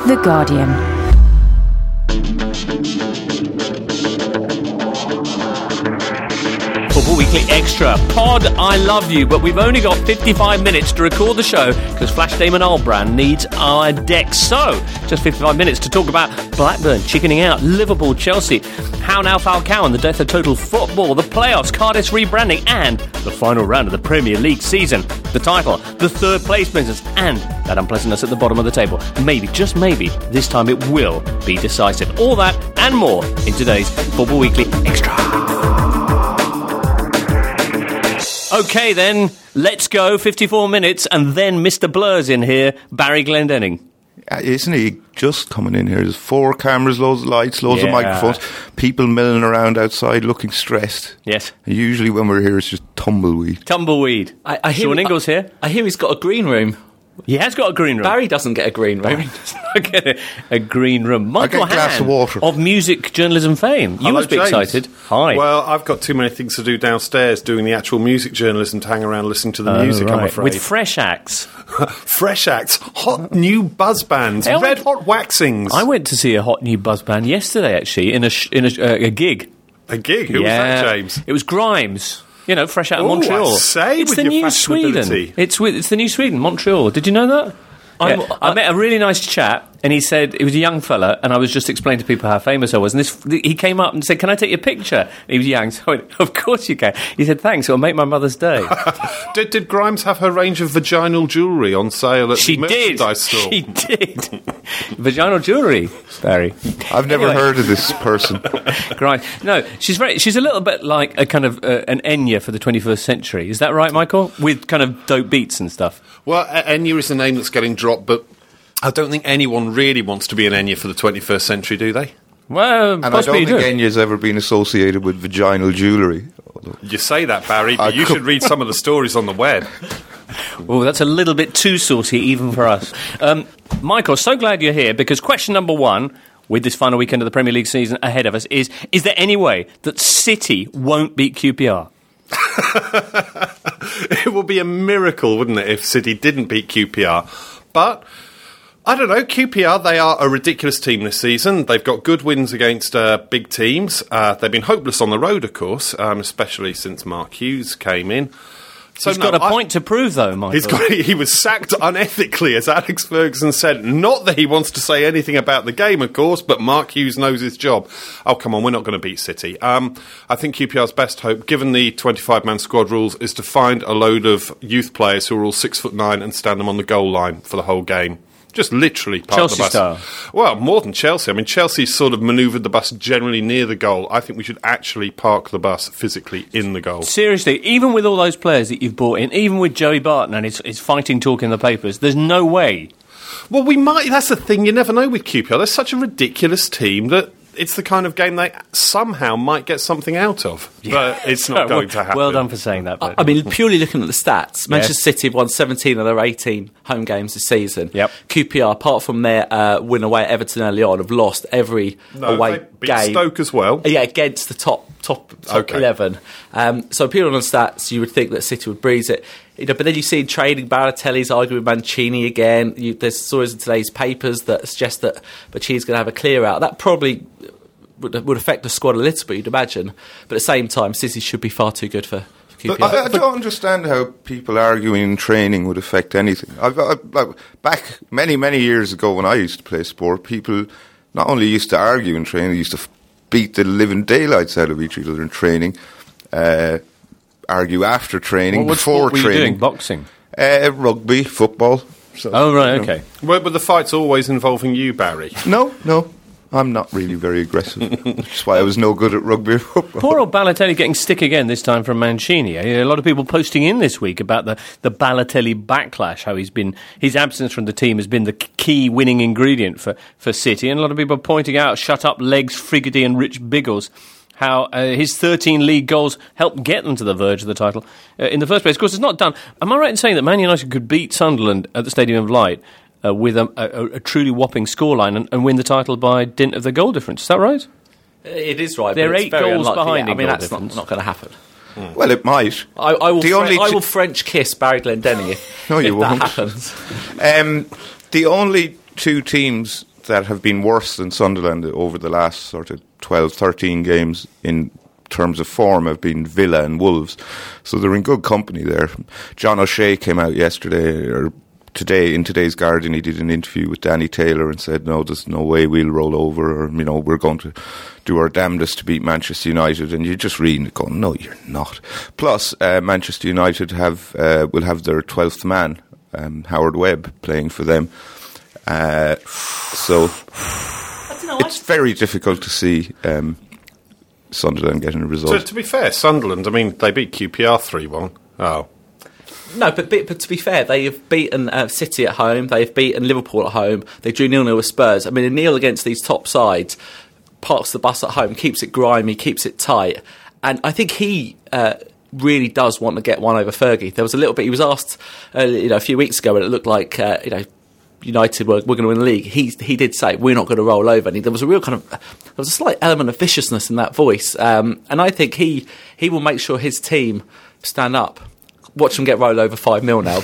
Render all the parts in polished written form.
The Guardian. Football Weekly Extra. Pod, I love you, but we've only got 55 minutes to record the show because Flash Damon Albrand needs our decks. So, just 55 minutes to talk about Blackburn chickening out, Liverpool, Chelsea, how now Falcao and the death of total football, the playoffs, Cardiff's rebranding, and the final round of the Premier League season, the title, the third place business, and that unpleasantness at the bottom of the table. Maybe, just maybe, this time it will be decisive. All that and more in today's Football Weekly Extra. OK, then, let's go. 54 minutes, and then Mr. Blur's in here, Barry Glendenning. Isn't he just coming in here? There's 4 cameras, loads of lights, loads of microphones, people milling around outside looking stressed. Yes. And usually when we're here, it's just tumbleweed. Tumbleweed. I hear Sean Ingles here. I hear he's got a green room. He has got a green room. Barry doesn't get a green room. Barry does not get a green room. Michael I get a glass Hann, of water. of music journalism fame. You Hello, must be James. excited. Hi. Well, I've got too many things to do downstairs doing the actual music journalism to hang around listening to the music, I'm afraid. With fresh acts. Fresh acts, hot new buzz bands, Hey, red hot waxings. I went to see a hot new buzz band yesterday, actually, in a gig. A gig? Who was that, James? It was Grimes. You know, fresh out of Ooh, Montreal. I say, it's with the your new Sweden. fashionability. It's the new Sweden, Montreal. Did you know that? I met a really nice chap, and he said, he was a young fella, and I was just explaining to people how famous I was, and he came up and said, "Can I take your picture?" And he was young, so I went, "Of course you can." He said, "Thanks, it'll make my mother's day." Did Grimes have her range of vaginal jewellery on sale at the merchandise store? She did. Vaginal jewellery, Barry. I've never heard of this person. Grimes. No, she's a little bit like a kind of an Enya for the 21st century. Is that right, Michael? With kind of dope beats and stuff. Well, Enya is a name that's getting dropped, but I don't think anyone really wants to be an Enya for the 21st century, do they? Well, And I possibly don't think you do. Enya's ever been associated with vaginal jewellery. You say that, Barry, but you should read some of the stories on the web. Oh, that's a little bit too saucy even for us. Michael, so glad you're here, because question number 1, with this final weekend of the Premier League season ahead of us, is there any way that City won't beat QPR? It would be a miracle, wouldn't it, if City didn't beat QPR. But, I don't know, QPR, they are a ridiculous team this season. They've got good wins against big teams. They've been hopeless on the road, of course, especially since Mark Hughes came in. So He's got a point to prove, though, Michael. He was sacked unethically, as Alex Ferguson said. Not that he wants to say anything about the game, of course, but Mark Hughes knows his job. Oh, come on, we're not going to beat City. I think QPR's best hope, given the 25-man squad rules, is to find a load of youth players who are all 6'9" and stand them on the goal line for the whole game. Just literally park Chelsea the bus. style. Well, more than Chelsea. I mean, Chelsea sort of manoeuvred the bus generally near the goal. I think we should actually park the bus physically in the goal. Seriously, even with all those players that you've brought in, even with Joey Barton and his fighting talk in the papers, there's no way. Well, we might. That's the thing. You never know with QPR. They're such a ridiculous team that it's the kind of game they somehow might get something out of. But it's not going to happen. Well done for saying that. But I mean, purely looking at the stats, Manchester City have won 17 of their 18 home games this season. Yep. QPR, apart from their win away at Everton early on, have lost every away they beat game. Stoke as well. Yeah, against the top Okay. 11. So purely on the stats, you would think that City would breeze it. But then you see in training, Balotelli's arguing with Mancini again. There's stories in today's papers that suggest that Mancini's going to have a clear out. That probably would affect the squad a little bit, you'd imagine. But at the same time, City should be far too good for QPR. But I don't understand how people arguing in training would affect anything. Back many years ago when I used to play sport, people not only used to argue in training, they used to beat the living daylights out of each other in training, argue after training, what before sport were you training. doing? Boxing? Rugby, football. So, Oh, right, okay. Well, but the fight's always involving you, Barry. No, I'm not really very aggressive. That's why I was no good at rugby or football. Poor old Balotelli getting stick again, this time from Mancini. A lot of people posting in this week about the Balotelli backlash, how his absence from the team has been the key winning ingredient for City, and a lot of people pointing out, shut up legs, Frigidy and Rich Biggles, how his 13 league goals helped get them to the verge of the title in the first place. Of course, it's not done. Am I right in saying that Man United could beat Sunderland at the Stadium of Light with a truly whopping scoreline and win the title by dint of the goal difference? Is that right? It is right. They're but it's 8 very goals unlikely. behind I in mean, goal that's difference. not going to happen. Well, it might. I will I will French kiss Barry Glendenning if No, you that won't. happens. The only two teams that have been worse than Sunderland over the last sort of 12, 13 games in terms of form have been Villa and Wolves. So they're in good company there. John O'Shea came out yesterday, or today, in today's Guardian. He did an interview with Danny Taylor and said, no, there's no way we'll roll over, or, we're going to do our damnedest to beat Manchester United. And you're just reading it going, no, you're not. Plus, Manchester United will have their 12th man, Howard Webb, playing for them. So it's very difficult to see Sunderland getting a result. So, to be fair, Sunderland, they beat QPR 3-1. Oh. No, but to be fair, they have beaten City at home, they've beaten Liverpool at home, they drew 0-0 with Spurs. A nil against these top sides, parks the bus at home, keeps it grimy, keeps it tight. And I think he really does want to get one over Fergie. There was a little bit, he was asked a few weeks ago when it looked like United were going to win the league. He did say, we're not going to roll over. And there was a slight element of viciousness in that voice. And I think he will make sure his team stand up. Watch them get rolled over 5-0 now,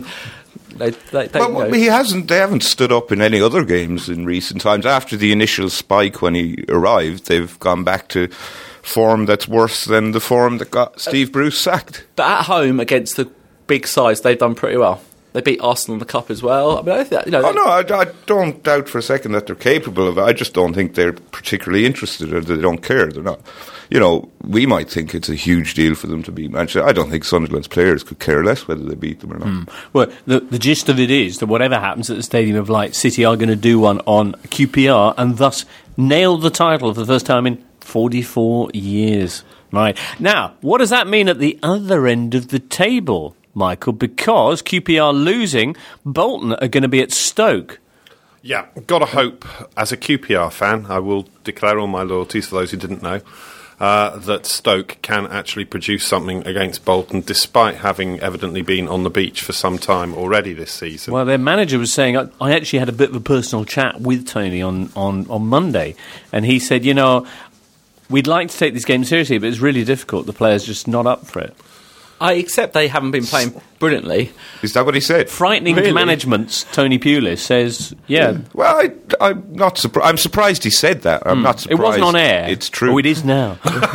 but They haven't stood up in any other games in recent times. After the initial spike when he arrived, they've gone back to form that's worse than the form that got Steve Bruce sacked. But at home against the big sides, they've done pretty well. They beat Arsenal in the Cup as well. I don't doubt for a second that they're capable of it. I just don't think they're particularly interested, or they don't care. They're not. We might think it's a huge deal for them to beat Manchester. I don't think Sunderland's players could care less whether they beat them or not. Well, the gist of it is that whatever happens at the Stadium of Light, City are going to do one on QPR and thus nail the title for the first time in 44 years. Right. Now, what does that mean at the other end of the table, Michael? Because QPR losing, Bolton are going to be at Stoke. Yeah, got to hope, as a QPR fan, I will declare all my loyalties for those who didn't know, that Stoke can actually produce something against Bolton, despite having evidently been on the beach for some time already this season. Well, their manager was saying, I actually had a bit of a personal chat with Tony on Monday, and he said, we'd like to take this game seriously, but it's really difficult. The players just not up for it. I accept they haven't been playing brilliantly. Is that what he said? Frightening management's Tony Pulis says, yeah. Well, I'm not surprised. I'm surprised he said that. I'm not surprised. It wasn't on air. It's true. Oh, it is now.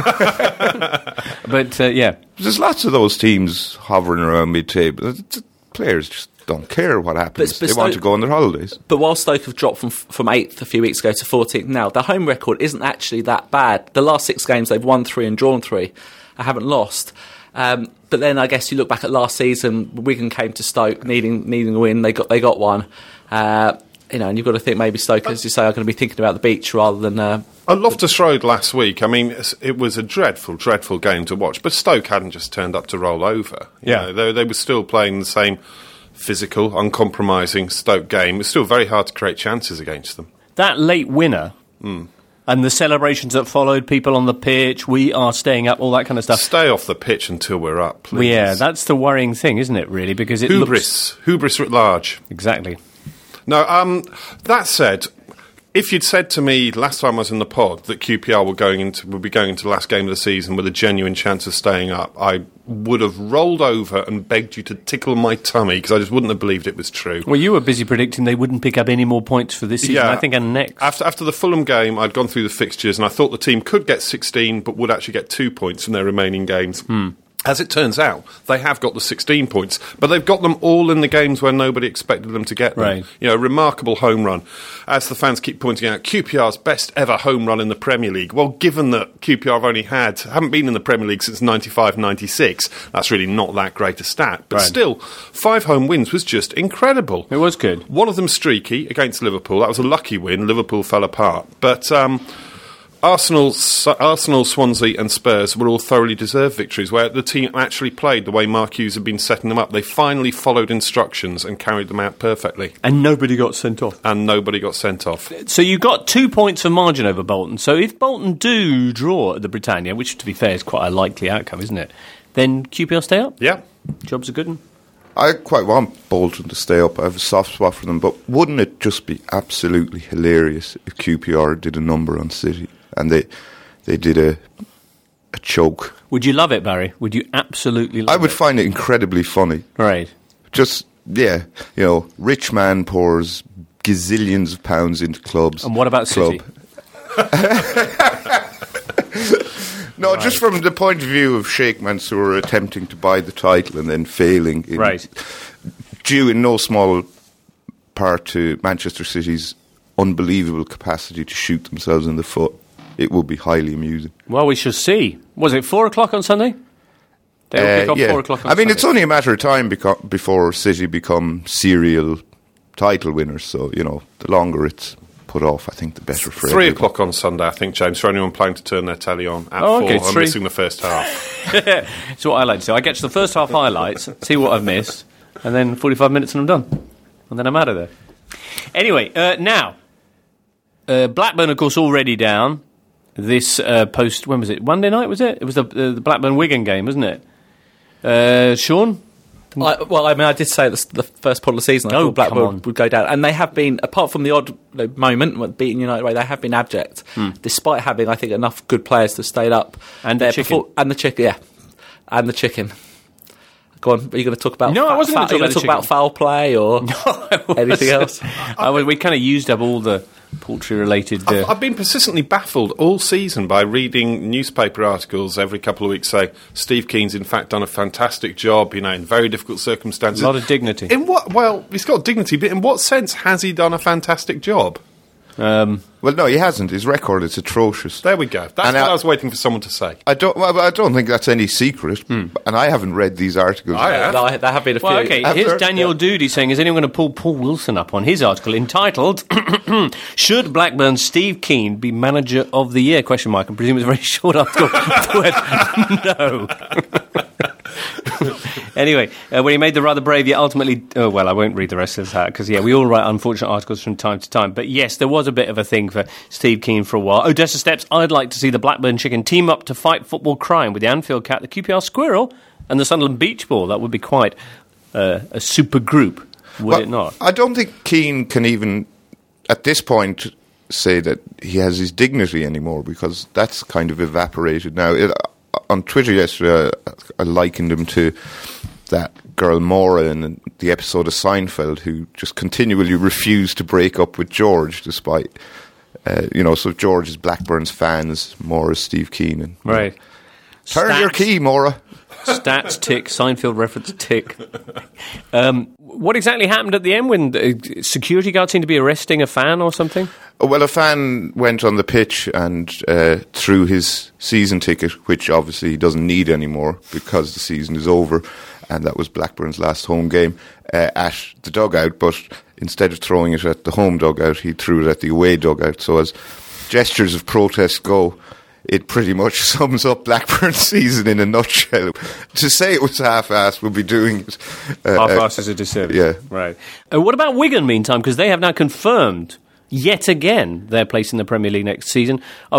But, yeah. There's lots of those teams hovering around mid-table. The players just don't care what happens. They want to go on their holidays. But while Stoke have dropped from 8th a few weeks ago to 14th now, their home record isn't actually that bad. The last 6 games, they've won 3 and drawn 3. I haven't lost. But then I guess you look back at last season, Wigan came to Stoke needing a win. They got one. And you've got to think maybe Stoke, as you say, are going to be thinking about the beach rather than. I Loftus Road last week. It was a dreadful, dreadful game to watch. But Stoke hadn't just turned up to roll over. They were still playing the same physical, uncompromising Stoke game. It's still very hard to create chances against them. That late winner. And the celebrations that followed, people on the pitch, we are staying up, all that kind of stuff. Stay off the pitch until we're up, please. Well, yeah, that's the worrying thing, isn't it, really? Because it Hubris writ large. Exactly. No, that said, if you'd said to me last time I was in the pod that QPR would be going into the last game of the season with a genuine chance of staying up, I would have rolled over and begged you to tickle my tummy because I just wouldn't have believed it was true. Well, you were busy predicting they wouldn't pick up any more points for this season, I think, and next. After the Fulham game, I'd gone through the fixtures and I thought the team could get 16 but would actually get 2 points from their remaining games. As it turns out, they have got the 16 points, but they've got them all in the games where nobody expected them to get them. Right. Remarkable home run. As the fans keep pointing out, QPR's best ever home run in the Premier League. Well, given that QPR haven't been in the Premier League since 95-96, that's really not that great a stat. But still, 5 home wins was just incredible. It was good. One of them streaky against Liverpool. That was a lucky win. Liverpool fell apart. But Arsenal, Swansea and Spurs were all thoroughly deserved victories where the team actually played the way Mark Hughes had been setting them up. They finally followed instructions and carried them out perfectly. And nobody got sent off. So you got 2 points for margin over Bolton. So if Bolton do draw at the Britannia, which to be fair is quite a likely outcome, isn't it? Then QPR stay up? Yeah. Job's a good one. I quite want Bolton to stay up. I have a soft spot for them. But wouldn't it just be absolutely hilarious if QPR did a number on City? And they did a choke. Would you love it, Barry? Would you absolutely love it? I would find it incredibly funny. Right. Just, rich man pours gazillions of pounds into clubs. And what about City? No, just from the point of view of Sheikh Mansour attempting to buy the title and then failing, due in no small part to Manchester City's unbelievable capacity to shoot themselves in the foot. It will be highly amusing. Well, we shall see. Was it 4 o'clock on Sunday? They'll kick off 4 o'clock on Sunday. It's only a matter of time before City become serial title winners. So, the longer it's put off, I think the better for 3 o'clock on Sunday, I think, James, for anyone planning to turn their telly on at 4. Okay, I'm missing the first half. It's what I like to do. I get to the first half highlights, see what I've missed, and then 45 minutes and I'm done. And then I'm out of there. Anyway, now, Blackburn, of course, already down. This post, when was it? Monday night, was it? It was the Blackburn-Wigan game, wasn't it? Sean? I did say the first part of the season I thought Blackburn would go down. And they have been, apart from the odd moment, beating United away, they have been abject, despite having, I think, enough good players to stay up. And the chicken. And the chicken, yeah. And the chicken. Go on, are you going to talk about... No, I wasn't going to talk about foul play or anything else? We kind of used up all the poultry-related... I've been persistently baffled all season by reading newspaper articles every couple of weeks saying Steve Keane's in fact done a fantastic job, in very difficult circumstances. A lot of dignity. Well, he's got dignity, but in what sense has he done a fantastic job? Well, no, he hasn't. His record is atrocious. There we go. That's what I was waiting for someone to say. I don't think that's any secret, and I haven't read these articles. I have. No, there have been a few. Well, okay, here's Daniel Doody saying, is anyone going to pull Paul Wilson up on his article entitled, Should Blackburn's Steve Keane be Manager of the Year? ? I presume it's a very short article. No. Anyway, when he made the rather brave yet ultimately... I won't read the rest of that, because, we all write unfortunate articles from time to time. But yes, there was a bit of a thing for Steve Keane for a while. Odessa Steps, I'd like to see the Blackburn Chicken team up to fight football crime with the Anfield Cat, the QPR Squirrel, and the Sunderland Beach Ball. That would be quite a super group, would it not? I don't think Keane can even, at this point, say that he has his dignity anymore, because that's kind of evaporated now. On Twitter yesterday, I likened him to that girl Maura in the episode of Seinfeld, who just continually refused to break up with George, despite, so George is Blackburn's fans, Maura's Steve Keane. Right. Turn your key, Maura. Stats tick, Seinfeld reference tick. What exactly happened at the end when the security guard seemed to be arresting a fan or something? Well, a fan went on the pitch and threw his season ticket, which obviously he doesn't need anymore because the season is over, and that was Blackburn's last home game, at the dugout. But instead of throwing it at the home dugout, he threw it at the away dugout. So as gestures of protest go, it pretty much sums up Blackburn's season in a nutshell. To say it was half-assed would be doing it. Half-assed is a disservice. Yeah. Right. What about Wigan, meantime? Because they have now confirmed, yet again, their place in the Premier League next season.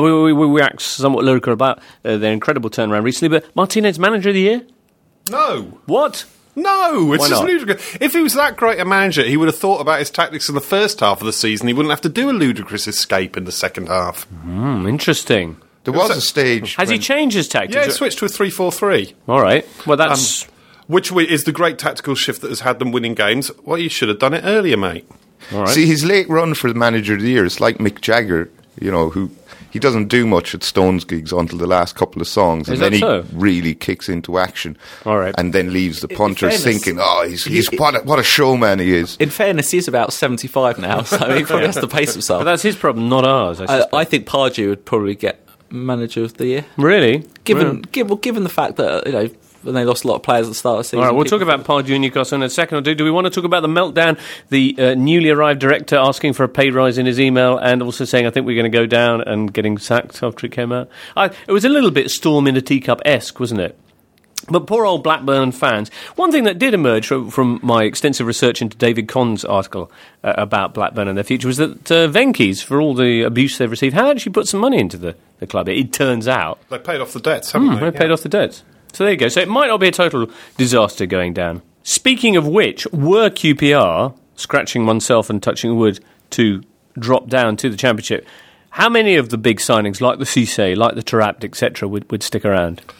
We act somewhat lyrical about their incredible turnaround recently, but Martinez, Manager of the Year? No. What? No, it's Why just not? ludicrous. If he was that great a manager, he would have thought about his tactics in the first half of the season. He wouldn't have to do a ludicrous escape in the second half. Interesting. There was a stage... Has he changed his tactics? Yeah, he switched to a 3-4-3. All right. Well, that's... Which is the great tactical shift that has had them winning games. Well, you should have done it earlier, mate. all right. See, his late run for the Manager of the Year is like Mick Jagger, who... He doesn't do much at Stones gigs until the last couple of songs, and then he really kicks into action. All right. And then leaves the punters thinking, what a showman he is. In fairness, he's about 75 now, so he probably has to pace himself. But that's his problem, not ours. I think Pardew would probably get Manager of the Year. Really? Given the fact that, when they lost a lot of players at the start of the season. All right, we'll talk about Pardew and Newcastle in a second or two. Do we want to talk about the meltdown? The newly arrived director asking for a pay rise in his email and also saying, I think we're going to go down, and getting sacked after it came out. It was a little bit Storm in a Teacup-esque, wasn't it? But poor old Blackburn fans. One thing that did emerge from my extensive research into David Conn's article about Blackburn and their future was that Venky's, for all the abuse they've received, had actually put some money into the club. It turns out. They paid off the debts, haven't they? They paid off the debts. So there you go. So it might not be a total disaster going down. Speaking of which, were QPR, scratching oneself and touching wood, to drop down to the Championship, how many of the big signings, like the Cisse, like the Tarapt, etc., would stick around?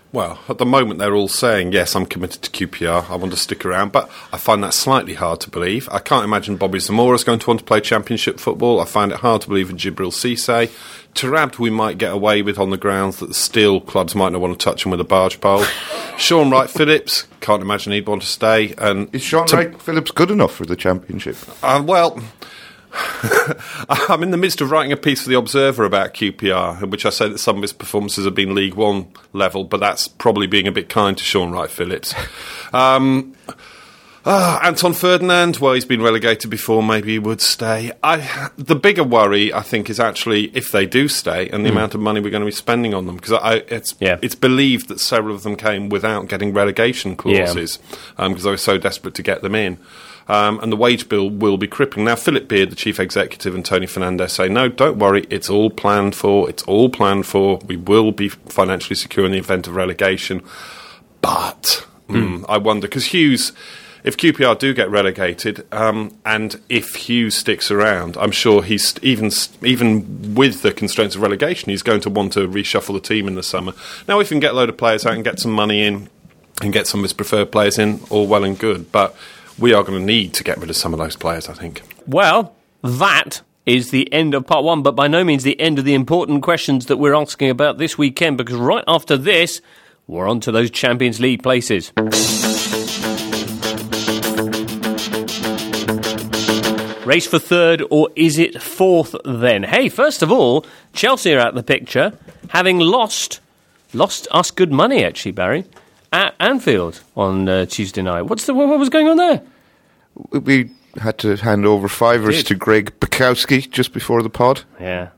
Well, at the moment they're all saying, yes, I'm committed to QPR, I want to stick around, but I find that slightly hard to believe. I can't imagine Bobby Zamora's going to want to play Championship football. I find it hard to believe in Djibril Cissé. Taarabt we might get away with on the grounds that still clubs might not want to touch him with a barge pole. Shaun Wright-Phillips, can't imagine he'd want to stay. And Is Shaun Wright-Phillips good enough for the Championship? Well, I'm in the midst of writing a piece for The Observer about QPR, in which I say that some of his performances have been League One level, but that's probably being a bit kind to Shaun Wright-Phillips. Anton Ferdinand, well, he's been relegated before, maybe he would stay. The bigger worry, I think, is actually if they do stay and the amount of money we're going to be spending on them, because it's believed that several of them came without getting relegation clauses, because they were so desperate to get them in. And the wage bill will be crippling. Now, Philip Beard, the chief executive, and Tony Fernandes say, no, don't worry, it's all planned for. We will be financially secure in the event of relegation. But I wonder, because Hughes, if QPR do get relegated, and if Hughes sticks around, I'm sure he's even with the constraints of relegation, he's going to want to reshuffle the team in the summer. Now, if he can get a load of players out and get some money in and get some of his preferred players in, all well and good. But we are going to need to get rid of some of those players, I think. Well, that is the end of part one, but by no means the end of the important questions that we're asking about this weekend, because right after this, we're on to those Champions League places. Race for third, or is it fourth then? Hey, first of all, Chelsea are out of the picture, having lost us good money, actually, Barry, at Anfield on Tuesday night. What was going on there? We had to hand over fivers to Greg Bukowski just before the pod. Yeah.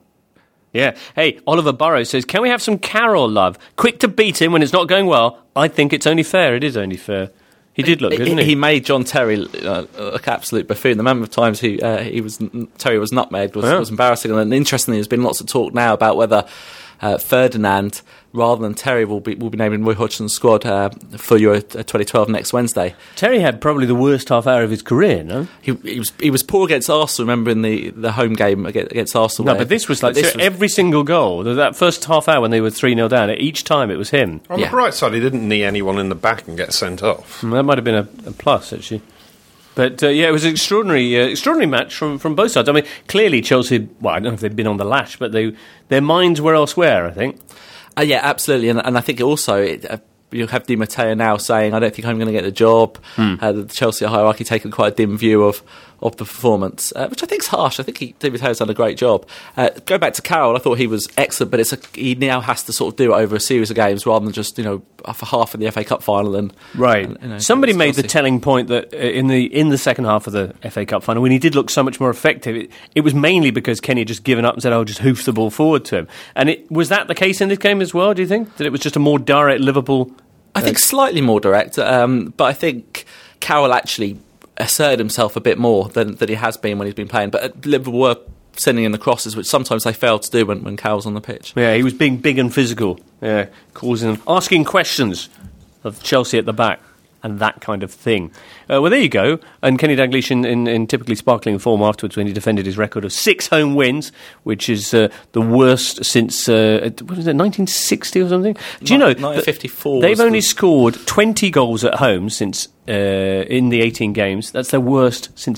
Hey, Oliver Burrows says, can we have some Carroll love? Quick to beat him when it's not going well. I think it's only fair. It is only fair. He did look good, didn't he? He made John Terry look absolute buffoon. The number of times Terry was nutmegged was embarrassing. And interestingly, there's been lots of talk now about whether Ferdinand, rather than Terry, will be named in Roy Hodgson's squad for Euro 2012 next Wednesday. Terry had probably the worst half hour of his career, no? He was poor against Arsenal, remember, in the home game against Arsenal. No, but this was every single goal, that first half hour when they were 3-0 down, each time it was him. On the bright side, he didn't knee anyone in the back and get sent off. That might have been a plus, actually. But, it was an extraordinary match from both sides. I mean, clearly Chelsea, well, I don't know if they've been on the lash, but their minds were elsewhere, I think. Yeah, absolutely. And I think also you have Di Matteo now saying, I don't think I'm going to get the job. The Chelsea hierarchy taking quite a dim view of the performance, which I think is harsh. I think Di Matteo's done a great job. Go back to Carroll, I thought he was excellent, but he now has to sort of do it over a series of games rather than just, for half in the FA Cup final. And somebody made the telling point that in the second half of the FA Cup final, when he did look so much more effective, it was mainly because Kenny had just given up and said, just hoof the ball forward to him. And was that the case in this game as well, do you think? That it was just a more direct Liverpool? I think slightly more direct, but I think Carroll actually asserted himself a bit more than he has been when he's been playing. But Liverpool were sending in the crosses, which sometimes they fail to do when Carroll's on the pitch. Yeah, he was being big and physical, asking questions of Chelsea at the back and that kind of thing. Well, there you go. And Kenny Dalglish in typically sparkling form afterwards when he defended his record of 6 home wins, which is the worst since, 1960 or something? Do you know, 1954 they've only scored 20 goals at home since in the 18 games. That's their worst since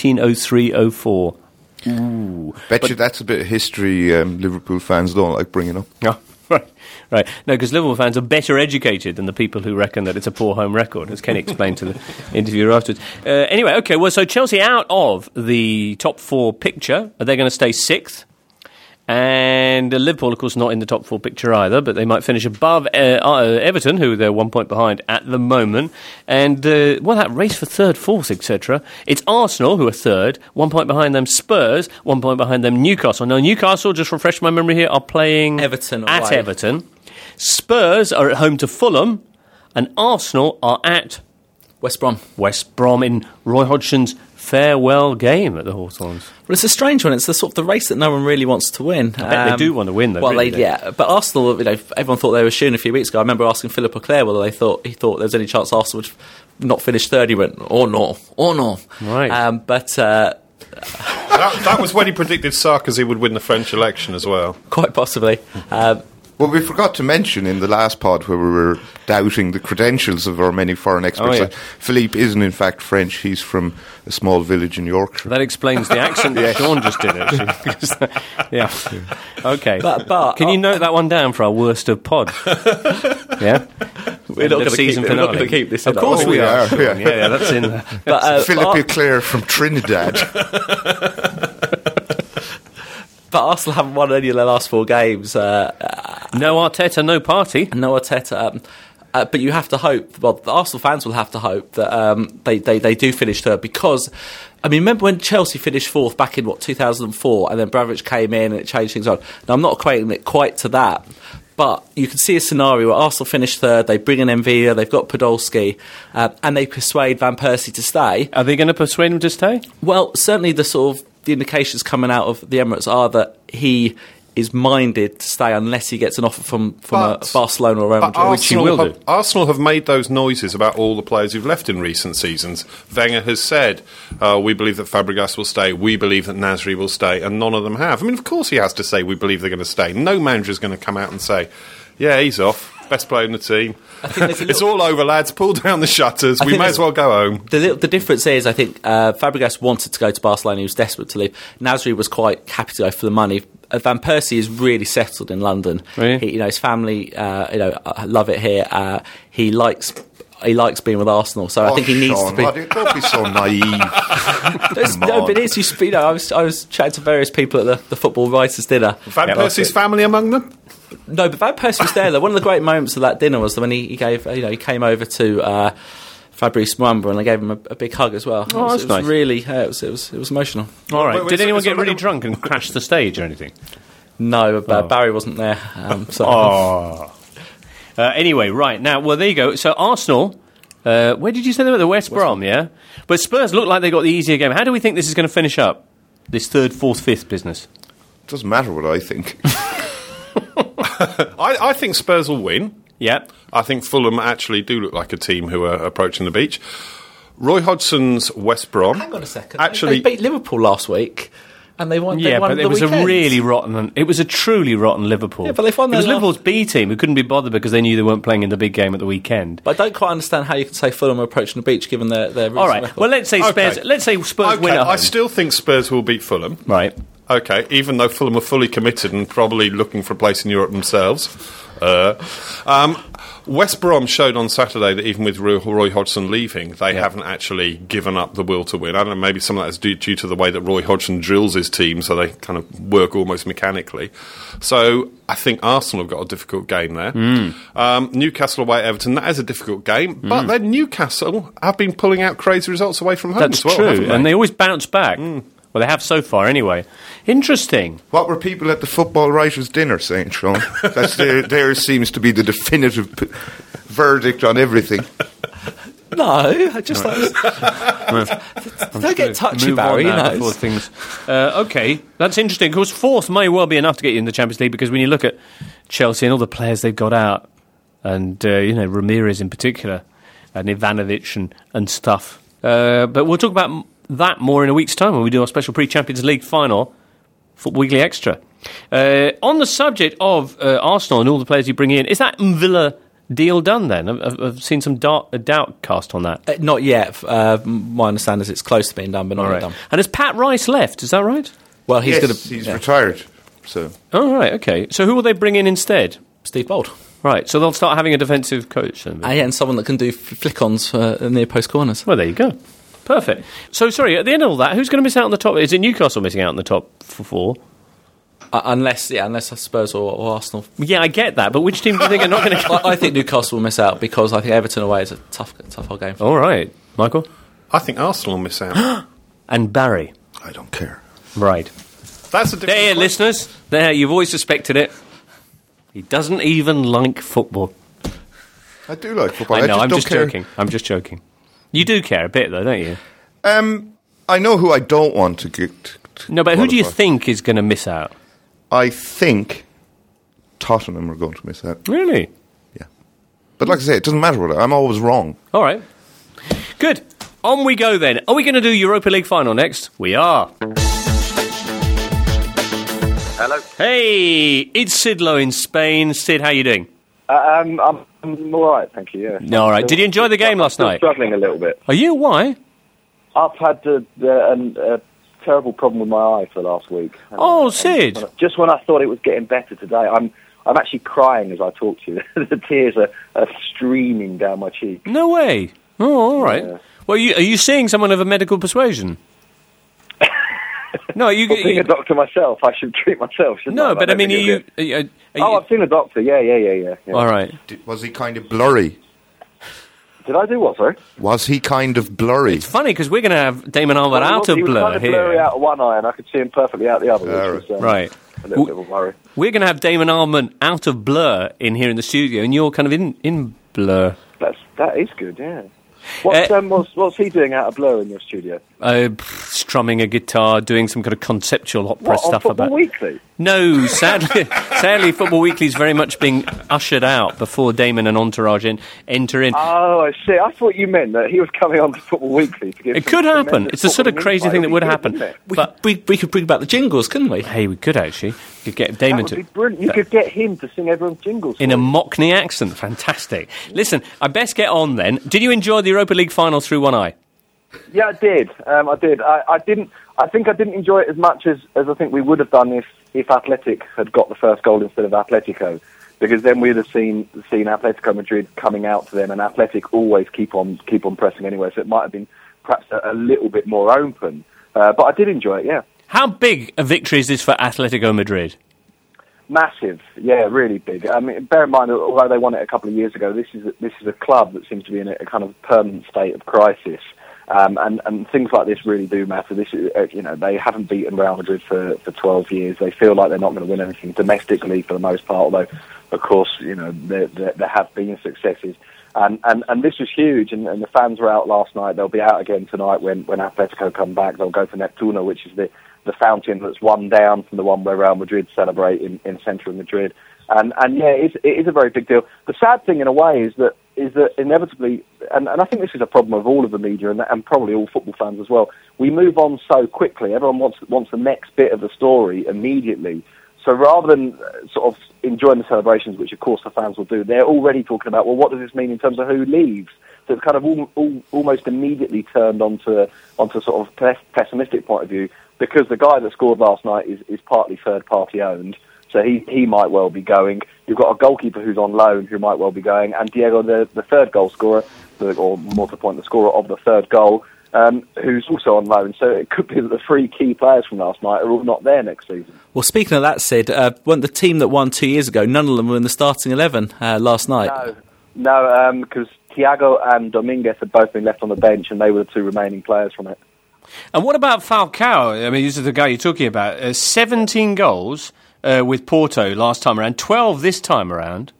1903-04. Ooh. Bet you that's a bit of history Liverpool fans don't like bringing up. Yeah. Right. No, because Liverpool fans are better educated than the people who reckon that it's a poor home record, as Kenny explained to the interviewer afterwards. Anyway, okay, well, so Chelsea out of the top 4 picture. Are they going to stay 6th? And Liverpool, of course, not in the top 4 picture either, but they might finish above Everton, who they're 1 point behind at the moment. And, that race for 3rd, 4th, etc. It's Arsenal, who are 3rd, 1 point behind them Spurs, 1 point behind them Newcastle. Now, Newcastle, just refresh my memory here, are playing Everton at Everton. Spurs are at home to Fulham, and Arsenal are at West Brom. West Brom in Roy Hodgson's farewell game at the Hawthorns. Well, it's a strange one. It's the sort of the race that no one really wants to win. I bet they do want to win, though. Well, really, but Arsenal, everyone thought they were shooing a few weeks ago. I remember asking Philip Auclair whether he thought there was any chance Arsenal would not finish third. He went, "Oh no." Right. That was when he predicted Sarkozy would win the French election as well. Quite possibly. Well, we forgot to mention in the last pod where we were doubting the credentials of our many foreign experts. yeah. That Philippe isn't in fact French. He's from a small village in Yorkshire. That explains the accent that Sean just did, actually. Because, yeah. Okay. But Can you note that one down for our worst of pod? Yeah? we're not going to keep this. Of course we are. Yeah. Yeah, that's in there. But, Philippe Leclerc from Trinidad. but Arsenal haven't won any of their last 4 games. No Arteta, no party. No Arteta. But you have to hope. Well, the Arsenal fans will have to hope that they do finish third, because I mean, remember when Chelsea finished 4th back in 2004, and then Abramovich came in and it changed things on. Now, I'm not equating it quite to that, but you can see a scenario where Arsenal finish third, they bring in Envia, they've got Podolski, and they persuade Van Persie to stay. Are they going to persuade him to stay? Well, certainly the indications coming out of the Emirates are that he is minded to stay unless he gets an offer from Barcelona or Real Madrid. Which he will do. Arsenal have made those noises about all the players who've left in recent seasons. Wenger has said, we believe that Fabregas will stay, we believe that Nasri will stay, and none of them have. I mean, of course he has to say we believe they're going to stay. No manager's going to come out and say, yeah, he's off, best player in the team. It's all over, lads, pull down the shutters, we may as well go home. The difference is, I think, Fabregas wanted to go to Barcelona, he was desperate to leave. Nasri was quite happy to go for the money. Van Persie is really settled in London. Really? His family, love it here. He likes being with Arsenal, so I think he needs Sean, to be. Don't be so naive. No, but it's I was chatting to various people at the football writers' dinner. Van Persie's family among them? No, but Van Persie was there. Though. One of the great moments of that dinner was when he came over to Fabrice Muamba and they gave him a big hug as well. Oh, that's nice. Really, it was emotional. All right. Wait, Did anyone so get really drunk and crash the stage or anything? No, Barry wasn't there. So. Oh. Anyway, right. Now, well, there you go. So, Arsenal, where did you say they were? The West Brom, yeah? But Spurs look like they got the easier game. How do we think this is going to finish up? This 3rd, 4th, 5th business? Doesn't matter what I think. I think Spurs will win. Yeah. I think Fulham actually do look like a team who are approaching the beach. Roy Hodgson's West Brom. Hang on a second. Actually, they beat Liverpool last week, and they won. Yeah, they won but the it was weekend. a really rotten. It was a truly rotten Liverpool. Yeah, but they've won It was their Liverpool's B team who couldn't be bothered because they knew they weren't playing in the big game at the weekend. But I don't quite understand how you can say Fulham are approaching the beach given their recent All right. record. Well, let's say Spurs. Okay. Let's say Spurs win at home. I still think Spurs will beat Fulham. Right. Okay, even though Fulham are fully committed and probably looking for a place in Europe themselves. West Brom showed on Saturday that even with Roy Hodgson leaving, they haven't actually given up the will to win. I don't know, maybe some of that is due to the way that Roy Hodgson drills his team, so they kind of work almost mechanically. So I think Arsenal have got a difficult game there. Newcastle away at Everton, that is a difficult game, but then Newcastle have been pulling out crazy results away from home That's as well, true, haven't they? and they always bounce back. Well, they have so far, anyway. Interesting. What were people at the football writers' dinner saying, Sean? That's there seems to be the definitive verdict on everything. No, I just don't get touchy, Move Barry. on now before things. Okay, that's interesting. Of course, 4th may well be enough to get you in the Champions League because when you look at Chelsea and all the players they've got out, and Ramirez in particular, and Ivanovic and stuff. But we'll talk about that more in a week's time when we do our special pre-Champions League final, Football Weekly Extra. On the subject of Arsenal and all the players you bring in, is that Villa deal done then? I've seen some doubt cast on that. Not yet. My understanding is it's close to being done, but not yet done. And has Pat Rice left? Is that right? Well, he's He's retired. So Oh, right, okay. So who will they bring in instead? Steve Bold. Right, so they'll start having a defensive coach then? And someone that can do flick-ons for near post corners. Well, there you go. Perfect. So, sorry, at the end of all that, who's going to miss out on the top? Is it Newcastle missing out on the top 4? Unless Spurs or Arsenal. Yeah, I get that, but which team do you think are not going to... I think Newcastle will miss out because I think Everton away is a tough old game. All right. Michael? I think Arsenal will miss out. And Barry? I don't care. Right. That's a different There, question. listeners. There, you've always suspected it. He doesn't even like football. I do like football. I know, I'm don't just care. joking. I'm just joking. You do care a bit, though, don't you? I know who I don't want to get. No, but who do you qualify. think is going to miss out? I think Tottenham are going to miss out. Really? Yeah. But like I say, it doesn't matter what I'm always wrong. All right. Good. On we go then. Are we going to do Europa League final next? We are. Hello. Hey, it's Sid Lowe in Spain. Sid, how you doing? I'm all right, thank you. Yeah. All right. Did you enjoy the game last night? Struggling a little bit. Are you? Why? I've had a terrible problem with my eye for the last week. Sid. Just when I thought it was getting better today, I'm actually crying as I talk to you. The tears are streaming down my cheeks. No way. Oh, all right. Yeah. Well, are you seeing someone of a medical persuasion? No, being a doctor myself, I should treat myself, shouldn't I? No, but I mean, are you... I've seen a doctor, yeah. All right. Was he kind of blurry? Did I do what, sorry? Was he kind of blurry? It's funny, because we're going to have Damon Albarn out of he was blur kind of here. blurry out of one eye, and I could see him perfectly out the other, which was right. a little bit of a worry. We're going to have Damon Albarn out of blur in here in the studio, and you're kind of in blur. That is good, yeah. What's he doing out of blur in your studio? Strumming a guitar, doing some kind of conceptual opera stuff. On Football Weekly? No, sadly, Football Weekly is very much being ushered out before Damon and Entourage enter in. Oh, I see. I thought you meant that he was coming on to Football Weekly to give. It could happen. It's the sort of crazy thing that would happen. We could bring back the jingles, couldn't we? Hey, we could actually. We could get Damon to. That would be brilliant. You could get him to sing everyone's jingles in a Mockney accent. Fantastic. Listen, I best get on then. Did you enjoy the Europa League final through one eye? Yeah, I did. I did. I didn't. I think I didn't enjoy it as much as I think we would have done if Athletic had got the first goal instead of Atletico, because then we'd have seen Atletico Madrid coming out to them, and Athletic always keep on pressing anyway. So it might have been perhaps a little bit more open. But I did enjoy it. Yeah. How big a victory is this for Atletico Madrid? Massive, yeah, really big. I mean, bear in mind, although they won it a couple of years ago, this is a club that seems to be in a kind of permanent state of crisis. And things like this really do matter. This is, they haven't beaten Real Madrid for 12 years. They feel like they're not going to win anything domestically for the most part, although, of course, there have been successes. And this was huge, and the fans were out last night. They'll be out again tonight when Atletico come back. They'll go to Neptuno, which is the fountain that's one down from the one where Real Madrid celebrate in central Madrid. And yeah, it is a very big deal. The sad thing in a way is that inevitably, and I think this is a problem of all of the media and probably all football fans as well, we move on so quickly. Everyone wants the next bit of the story immediately. So rather than sort of enjoying the celebrations, which of course the fans will do, they're already talking about, well, what does this mean in terms of who leaves? So it's kind of almost immediately turned onto sort of pessimistic point of view, because the guy that scored last night is partly third-party owned, so he might well be going. You've got a goalkeeper who's on loan who might well be going, and Diego, the third goal scorer, or more to the point, the scorer of the third goal, who's also on loan. So it could be that the three key players from last night are all not there next season. Well, speaking of that, Sid, the team that won 2 years ago, none of them were in the starting 11 last night. No, because Thiago and Dominguez had both been left on the bench, and they were the two remaining players from it. And what about Falcao? I mean, this is the guy you're talking about. 17 goals with Porto last time around, 12 this time around.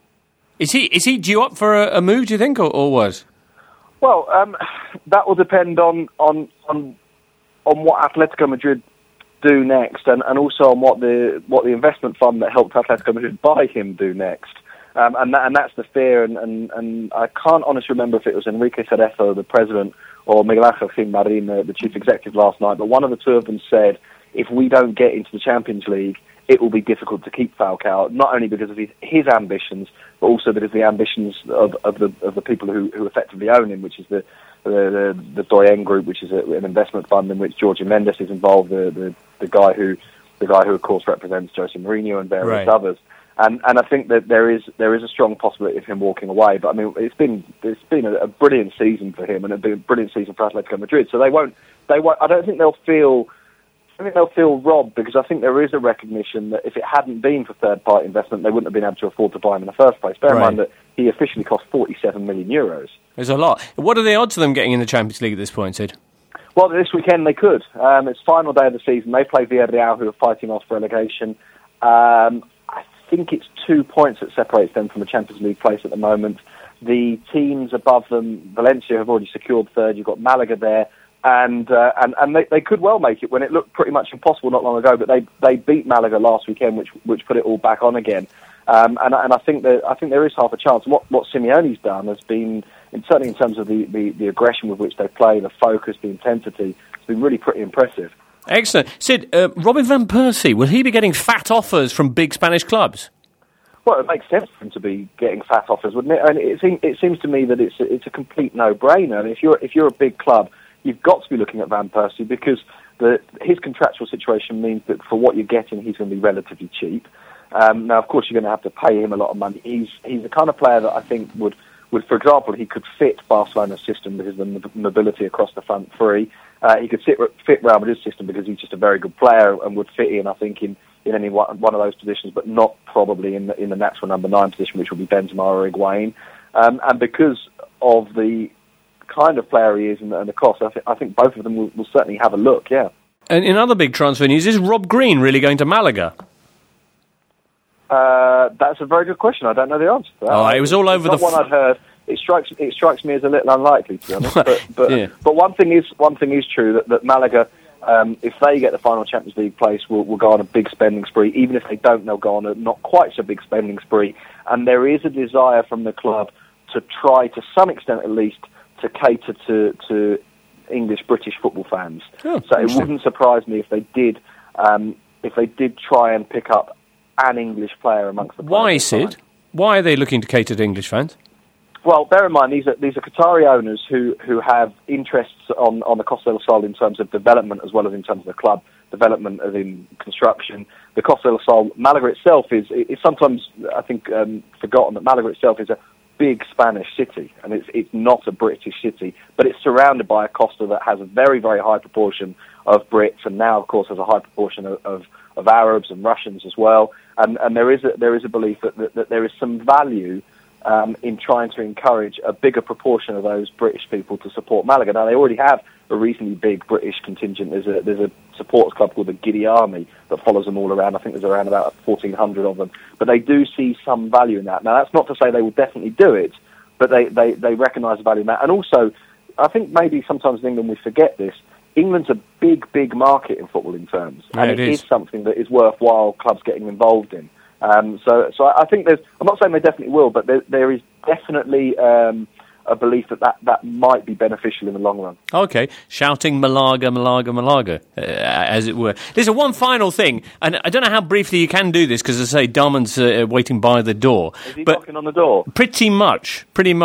Is he due up for a move, do you think, or what? Well, that will depend on what Atletico Madrid do next, and also on what the investment fund that helped Atletico Madrid buy him do next. And that's the fear, and I can't honestly remember if it was Enrique Cerezo, the president, or Miguel Angel Gil Marin, the chief executive last night, but one of the two of them said, if we don't get into the Champions League, it will be difficult to keep Falcao, not only because of his ambitions, but also because of the ambitions of the people who effectively own him, which is the Doyen Group, which is an investment fund in which Jorge Mendes is involved, the guy who of course represents Jose Mourinho and various others. And I think that there is a strong possibility of him walking away. But I mean, it's been a brilliant season for him, and a brilliant season for Atletico Madrid. So they won't. I don't think they'll feel. I think they'll feel robbed, because I think there is a recognition that if it hadn't been for third-party investment, they wouldn't have been able to afford to buy him in the first place. Bear in mind that he officially cost 47 million euros. There's a lot. What are the odds of them getting in the Champions League at this point, Sid? Well, this weekend they could. It's final day of the season. They play Villarreal, who are fighting off relegation. I think it's 2 points that separates them from a Champions League place at the moment. The teams above them, Valencia, have already secured third. You've got Malaga there. And they could well make it when it looked pretty much impossible not long ago. But they beat Malaga last weekend, which put it all back on again. And I think there is half a chance. And what Simeone's done has been, certainly in terms of the aggression with which they play, the focus, the intensity, it's been really pretty impressive. Excellent. Sid, Robin van Persie, will he be getting fat offers from big Spanish clubs? Well, it makes sense for him to be getting fat offers, wouldn't it? And it seems to me that it's a complete no-brainer. And if you're a big club, you've got to be looking at Van Persie because his contractual situation means that for what you're getting, he's going to be relatively cheap. Now, of course, you're going to have to pay him a lot of money. He's the kind of player that I think would, for example, he could fit Barcelona's system because of the mobility across the front three. He could fit Real Madrid's system because he's just a very good player and would fit in, I think, in any one of those positions, but not probably in the natural number 9 position, which would be Benzema or Higuain. And because of the kind of player he is and the cost, I think both of them will certainly have a look, yeah. And in other big transfer news, is Rob Green really going to Malaga? That's a very good question. I don't know the answer to that. Oh, it was all over the one I'd heard. It strikes me as a little unlikely, to be honest. But yeah. But one thing is true that Malaga, if they get the final Champions League place, will go on a big spending spree. Even if they don't, they'll go on a not quite so big spending spree. And there is a desire from the club to try, to some extent at least, to cater to English British football fans. Oh, so it wouldn't surprise me if they did try and pick up an English player amongst the players. Why, Sid? Why are they looking to cater to English fans? Well, bear in mind, these are Qatari owners who have interests on the Costa del Sol in terms of development as well as in terms of the club development, as in construction. The Costa del Sol, Malaga itself is sometimes, I think, forgotten that Malaga itself is a big Spanish city, and it's not a British city, but it's surrounded by a costa that has a very, very high proportion of Brits, and now, of course, has a high proportion of Arabs and Russians as well. And there is a belief that there is some value in trying to encourage a bigger proportion of those British people to support Malaga. Now, they already have a reasonably big British contingent. There's a supporters club called the Giddy Army that follows them all around. I think there's around about 1,400 of them. But they do see some value in that. Now, that's not to say they will definitely do it, but they recognise the value in that. And also, I think maybe sometimes in England we forget this, England's a big, big market in footballing terms. Yeah, and it is something that is worthwhile clubs getting involved in. So I think I'm not saying they definitely will, but there is definitely a belief that might be beneficial in the long run. Okay, shouting Malaga, Malaga, Malaga, as it were. Listen, one final thing, and I don't know how briefly you can do this, because as I say, Darman's waiting by the door. Is he knocking on the door? Pretty much.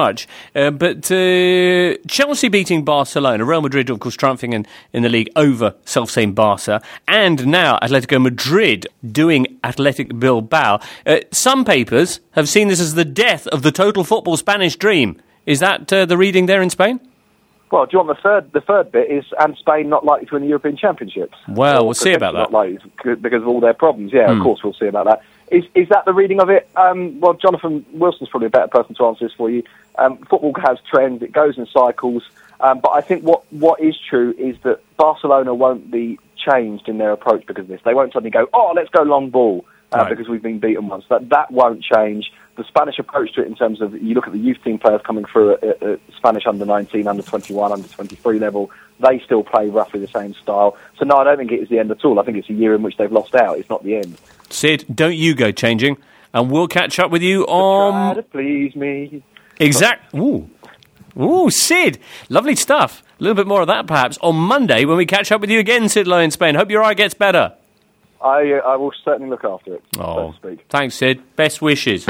But Chelsea beating Barcelona, Real Madrid, of course, triumphing in the league over self-same Barca, and now Atletico Madrid doing Athletic Bilbao. Some papers have seen this as the death of the total football Spanish dream. Is that the reading there in Spain? Well, do you want the third bit is, and Spain not likely to win the European Championships? Well, we'll see about that. Not likely because of all their problems. Yeah, of course we'll see about that. Is that the reading of it? Well, Jonathan Wilson's probably a better person to answer this for you. Football has trends; it goes in cycles. But I think what is true is that Barcelona won't be changed in their approach because of this. They won't suddenly go, let's go long ball because we've been beaten once. That won't change. The Spanish approach to it in terms of, you look at the youth team players coming through at Spanish under-19, under-21, under-23 level, they still play roughly the same style. So no, I don't think it is the end at all. I think it's a year in which they've lost out. It's not the end. Sid, don't you go changing, and we'll catch up with you on... Try to please me. Ooh, Sid, lovely stuff. A little bit more of that perhaps on Monday when we catch up with you again, Sid Lowe in Spain. Hope your eye gets better. I will certainly look after it, so to speak. Thanks, Sid. Best wishes.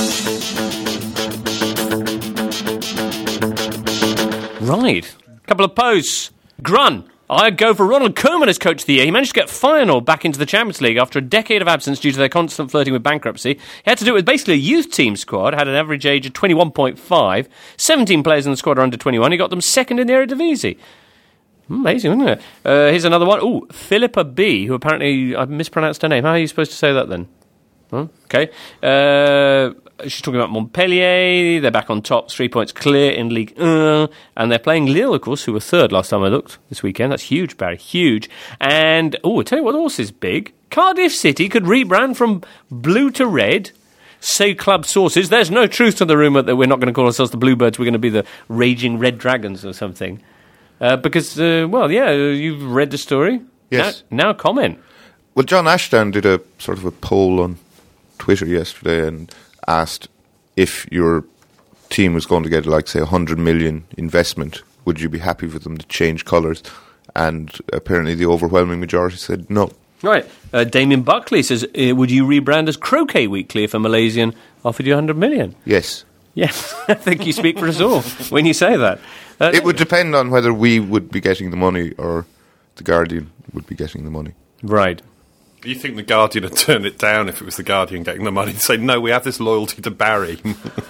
Right. Couple of posts. Grun. I'd go for Ronald Koeman as coach of the year. He managed to get Feyenoord back into the Champions League after a decade of absence due to their constant flirting with bankruptcy. He had to do it with basically a youth team squad, had an average age of 21.5. 17 players in the squad are under 21. He got them second in the Eredivisie. Amazing, isn't it? Here's another one. Ooh, Philippa B, who apparently I've mispronounced her name. How are you supposed to say that then? Okay. She's talking about Montpellier. They're back on top, 3 points clear in Ligue 1. And they're playing Lille, of course, who were third last time I looked this weekend. That's huge, Barry, huge. And, I tell you what else is big. Cardiff City could rebrand from blue to red. Say club sources. There's no truth to the rumour that we're not going to call ourselves the Bluebirds. We're going to be the Raging Red Dragons or something. Because, you've read the story. Yes. Now comment. Well, John Ashdown did a sort of a poll on Twitter yesterday and asked if your team was going to get, like, say, 100 million investment, would you be happy for them to change colours? and apparently the overwhelming majority said no. Right. Damien Buckley says, would you rebrand as Croquet Weekly if a Malaysian offered you 100 million? Yes. Yes, I think you speak for us all when you say that. It would depend on whether we would be getting the money or the Guardian would be getting the money. Right. You think the Guardian would turn it down if it was the Guardian getting the money and say, no, we have this loyalty to Barry?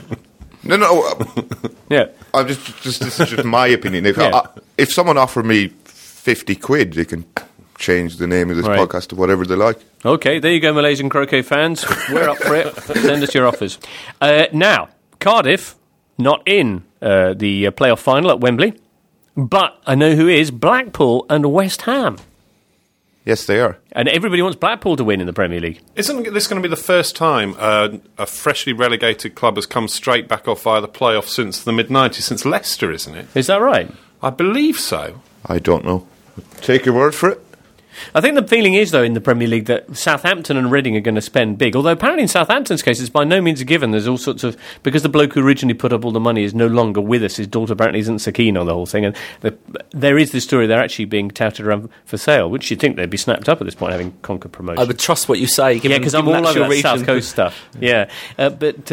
No. Yeah. I'm just this is just my opinion. Yeah. If someone offered me 50 quid, they can change the name of this podcast to whatever they like. Okay, there you go, Malaysian croquet fans. We're up for it. Send us your offers. Now, Cardiff, not in the playoff final at Wembley, but I know who is, Blackpool and West Ham. Yes, they are. And everybody wants Blackpool to win in the Premier League. Isn't this going to be the first time a freshly relegated club has come straight back off via the playoffs since the mid-90s, since Leicester, isn't it? Is that right? I believe so. I don't know. Take your word for it. I think the feeling is, though, in the Premier League that Southampton and Reading are going to spend big. Although apparently in Southampton's case, it's by no means a given. There's all sorts of... Because the bloke who originally put up all the money is no longer with us. His daughter apparently isn't so keen on the whole thing. And there is this story they're actually being touted around for sale, which you'd think they'd be snapped up at this point, having conquered promotion. I would trust what you say. Yeah, because I'm all over that South Coast stuff. Yeah. But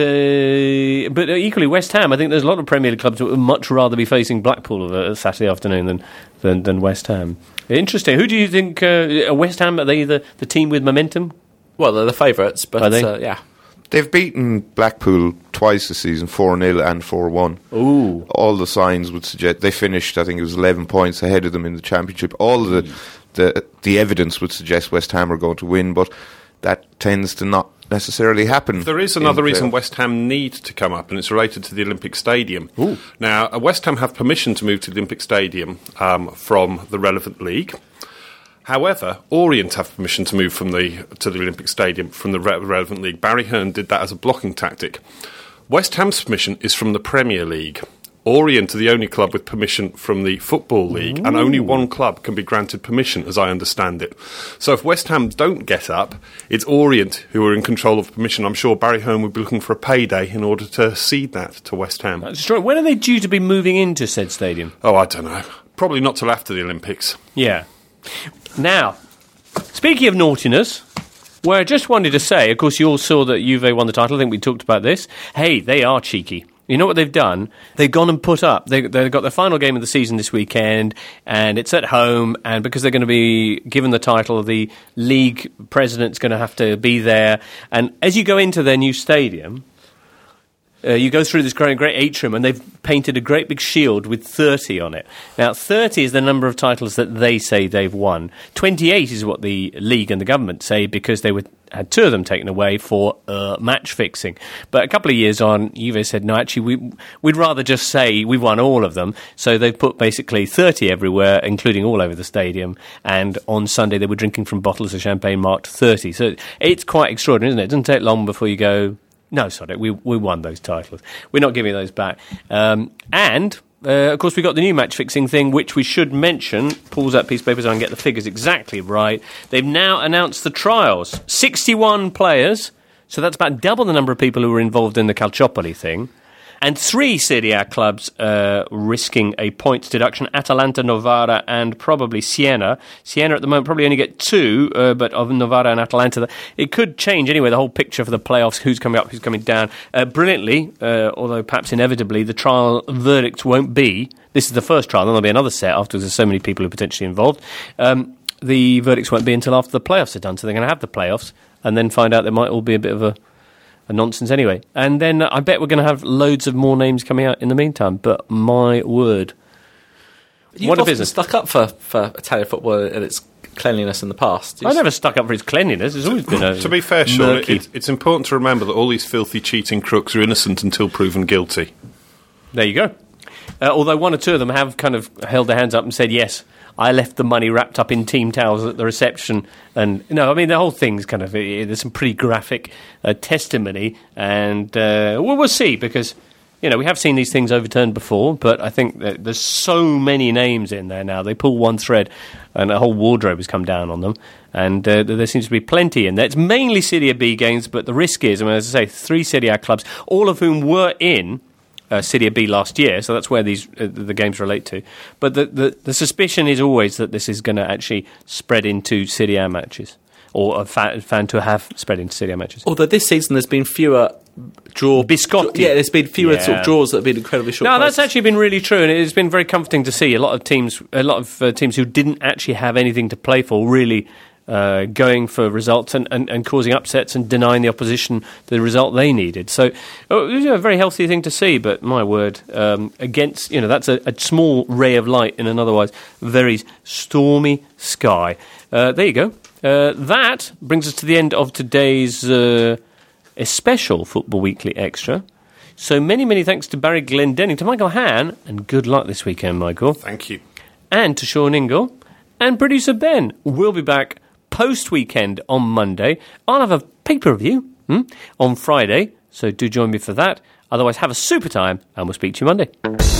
equally, West Ham, I think there's a lot of Premier League clubs that would much rather be facing Blackpool Saturday afternoon than West Ham. Interesting. Who do you think... West Ham, are they the team with momentum? Well, they're the favourites, but are they? Yeah. They've beaten Blackpool twice this season, 4-0 and 4-1. Ooh. All the signs would suggest... They finished, I think it was 11 points ahead of them in the Championship. All the evidence would suggest West Ham are going to win, but that tends to not necessarily happen. There is another reason West Ham need to come up, and it's related to the Olympic Stadium. Ooh. Now, West Ham have permission to move to the Olympic Stadium from the relevant league. However, Orient have permission to move to the Olympic Stadium from the relevant league. Barry Hearn did that as a blocking tactic. West Ham's permission is from the Premier League. Orient are the only club with permission from the Football League, and only one club can be granted permission, as I understand it. So if West Ham don't get up, it's Orient who are in control of permission. I'm sure Barry Hearn would be looking for a payday in order to cede that to West Ham. That's true. When are they due to be moving into said stadium? Oh, I don't know. Probably not till after the Olympics. Yeah. Now, speaking of naughtiness, where I just wanted to say, of course, you all saw that Juve won the title. I think we talked about this. Hey, they are cheeky. You know what they've done? They've gone and put up. They've got their final game of the season this weekend, and it's at home. And because they're going to be given the title, the league president's going to have to be there. And as you go into their new stadium, you go through this great atrium, and they've painted a great big shield with 30 on it. Now, 30 is the number of titles that they say they've won. 28 is what the league and the government say, because they had two of them taken away for match fixing. But a couple of years on, Juve said, no, actually, we'd rather just say we've won all of them. So they've put basically 30 everywhere, including all over the stadium. And on Sunday, they were drinking from bottles of champagne marked 30. So it's quite extraordinary, isn't it? It doesn't take long before you go... No, sorry, we won those titles. We're not giving those back. Of course, we got the new match-fixing thing, which we should mention. Pulls out piece of paper so I can get the figures exactly right. They've now announced the trials. 61 players, so that's about double the number of people who were involved in the Calciopoli thing. And 3 Serie A clubs risking a points deduction: Atalanta, Novara, and probably Siena. Siena at the moment probably only get 2, but of Novara and Atalanta, it could change anyway, the whole picture for the playoffs, who's coming up, who's coming down. Brilliantly, although perhaps inevitably, the trial verdicts won't be, this is the first trial, then there'll be another set after there's so many people who are potentially involved. The verdicts won't be until after the playoffs are done, so they're going to have the playoffs, and then find out there might all be a bit of a nonsense anyway. And then I bet we're going to have loads of more names coming out in the meantime, but my word. What a business. Stuck up for Italian football and its cleanliness in the past. I never stuck up for its cleanliness. It's always been to be fair, Sean, it's important to remember that all these filthy, cheating crooks are innocent until proven guilty. There you go. Although one or two of them have kind of held their hands up and said, yes, I left the money wrapped up in team towels at the reception. And, I mean, the whole thing's kind of... There's some pretty graphic testimony. And we'll see, because, we have seen these things overturned before, but I think that there's so many names in there now. They pull one thread and a whole wardrobe has come down on them. And there seems to be plenty in there. It's mainly Serie B games, but the risk is, as I say, 3 Serie A clubs, all of whom were in Serie B last year, so that's where these the games relate to. But the suspicion is always that this is going to actually spread into Serie A matches, or a fan to have spread into Serie A matches. Although this season there's been fewer Biscotti. there's been fewer sort of draws that have been incredibly short. No, that's actually been really true, and it's been very comforting to see a lot of teams who didn't actually have anything to play for really going for results and causing upsets and denying the opposition the result they needed. So it was a very healthy thing to see, but my word, against, that's a small ray of light in an otherwise very stormy sky. There you go. That brings us to the end of today's a special Football Weekly Extra. So many thanks to Barry Glendenning, to Michael Hann, and good luck this weekend, Michael. Thank you. And to Sean Ingle, and producer Ben. We'll be back post-weekend on Monday. I'll have a pay-per-view on Friday, so do join me for that. Otherwise, have a super time, and we'll speak to you Monday.